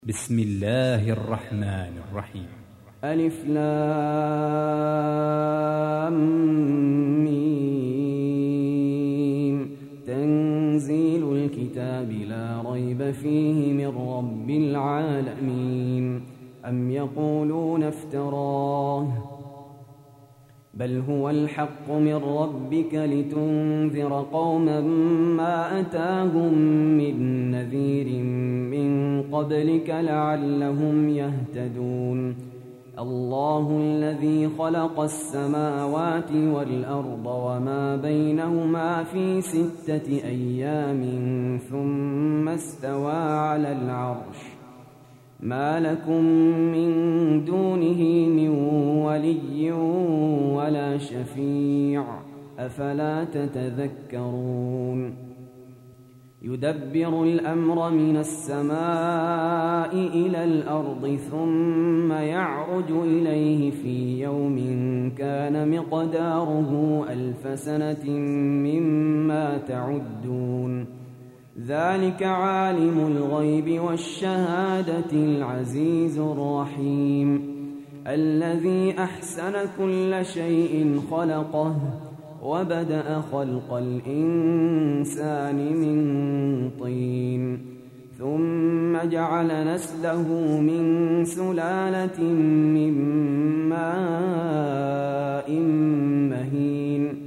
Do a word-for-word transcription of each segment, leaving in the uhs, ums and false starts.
بسم الله الرحمن الرحيم. ألف لام ميم. تنزيل الكتاب لا ريب فيه من رب العالمين. أم يقولون افتراه بل هو الحق من ربك لتنذر قوما ما أتاهم من نذير من قبلك لعلهم يهتدون. الله الذي خلق السماوات والأرض وما بينهما في ستة أيام ثم استوى على العرش ما لكم من دونه من ولي ولا شفيع أفلا تتذكرون. يدبر الأمر من السماء إلى الأرض ثم يعرج إليه في يوم كان مقداره ألف سنة مما تعدون. ذلك عالم الغيب والشهادة العزيز الرحيم الذي أحسن كل شيء خلقه وبدأ خلق الإنسان من طين ثم جعل نسله من سلالة من ماء مهين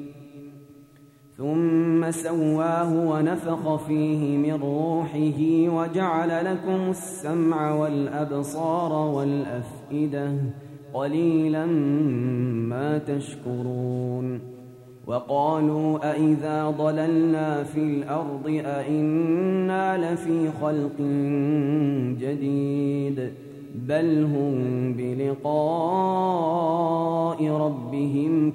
ثم سواه ونفخ فيه من روحه وجعل لكم السمع والأبصار والأفئدة قليلا ما تشكرون. وقالوا أئذا ضللنا في الأرض أئنا لفي خلق جديد بل هم بلقاء ربهم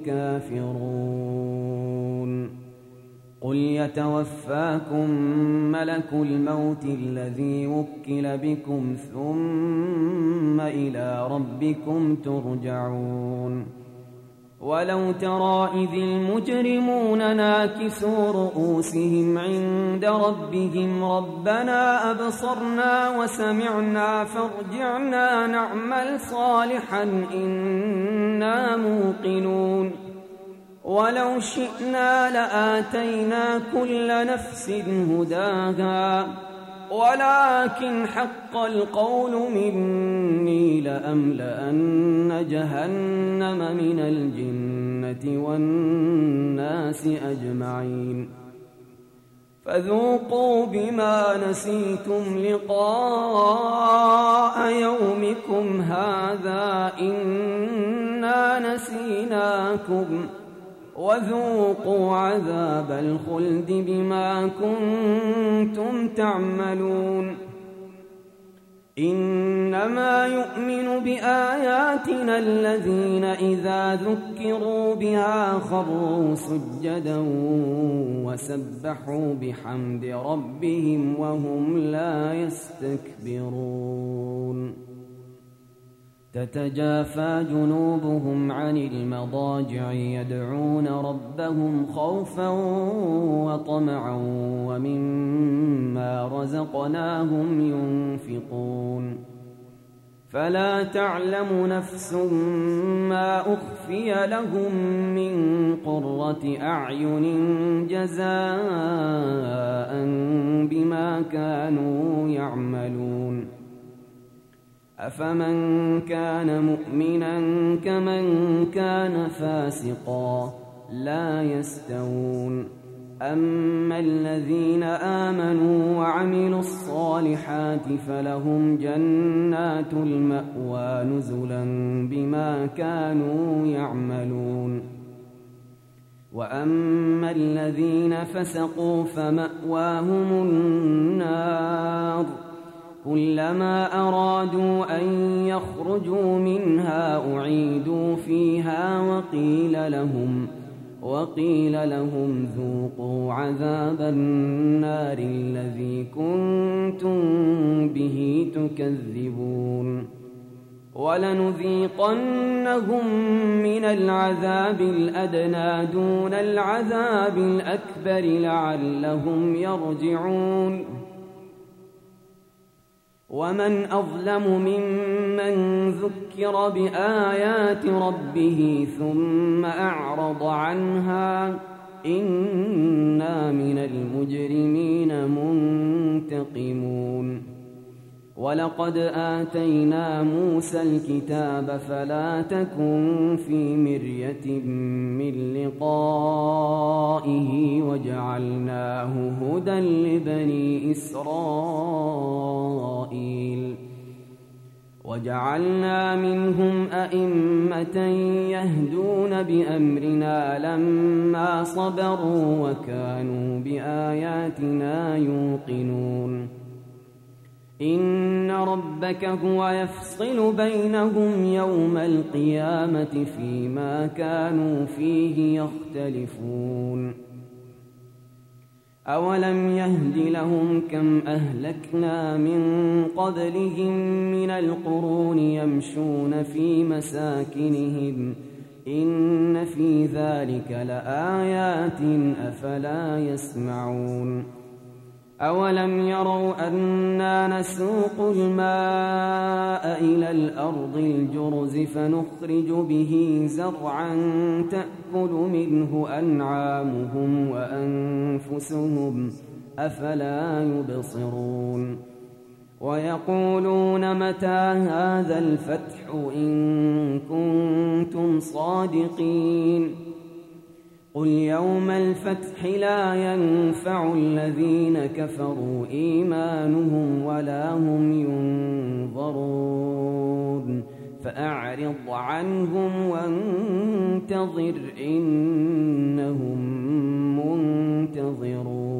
كافرون. قل يتوفاكم ملك الموت الذي وكل بكم ثم إلى ربكم ترجعون. ولو ترى إذ المجرمون ناكسوا رؤوسهم عند ربهم ربنا أبصرنا وسمعنا فارجعنا نعمل صالحا إنا موقنون. ولو شئنا لآتينا كل نفس هداها ولكن حق القول مني لأملأن جهنم من الجنة والناس أجمعين. فذوقوا بما نسيتم لقاء يومكم هذا إنا نسيناكم وذوقوا عذاب الخلد بما كنتم تعملون. إنما يؤمن بآياتنا الذين إذا ذكروا بها خروا سجدا وسبحوا بحمد ربهم وهم لا يستكبرون. تتجافى جنوبهم عن المضاجع يدعون ربهم خوفا وطمعا ومما رزقناهم ينفقون. فلا تعلم نفس ما أخفي لهم من قرة أعين جزاء بما كانوا يعملون. أفمن كان مؤمنا كمن كان فاسقا لا يستوون. أما الذين آمنوا وعملوا الصالحات فلهم جنات المأوى نزلا بما كانوا يعملون. وأما الذين فسقوا فمأواهم النار كلما أرادوا أن يخرجوا منها أعيدوا فيها وقيل لهم وقيل لهم ذوقوا عذاب النار الذي كنتم به تكذبون. ولنذيقنهم من العذاب الأدنى دون العذاب الأكبر لعلهم يرجعون. ومن أظلم ممن ذكر بآيات ربه ثم أعرض عنها إنا من المجرمين منتقمون ولقد آتينا موسى الكتاب فلا تكن في مرية من لقائه وجعلناه هدى لبني إسرائيل وجعلنا منهم أئمة يهدون بأمرنا لما صبروا وكانوا بآياتنا يوقنون إن ربك هو يفصل بينهم يوم القيامة فيما كانوا فيه يختلفون أولم يهد لهم كم أهلكنا من قبلهم من القرون يمشون في مساكنهم إن في ذلك لآيات أفلا يسمعون أولم يروا أنا نسوق الماء إلى الأرض الجرز فنخرج به زرعا تأكل منه أنعامهم وأنفسهم أفلا يبصرون ويقولون متى هذا الفتح إن كنتم صادقين قل يوم الفتح لا ينفع الذين كفروا إيمانهم ولا هم ينظرون فأعرض عنهم وانتظر إنهم منتظرون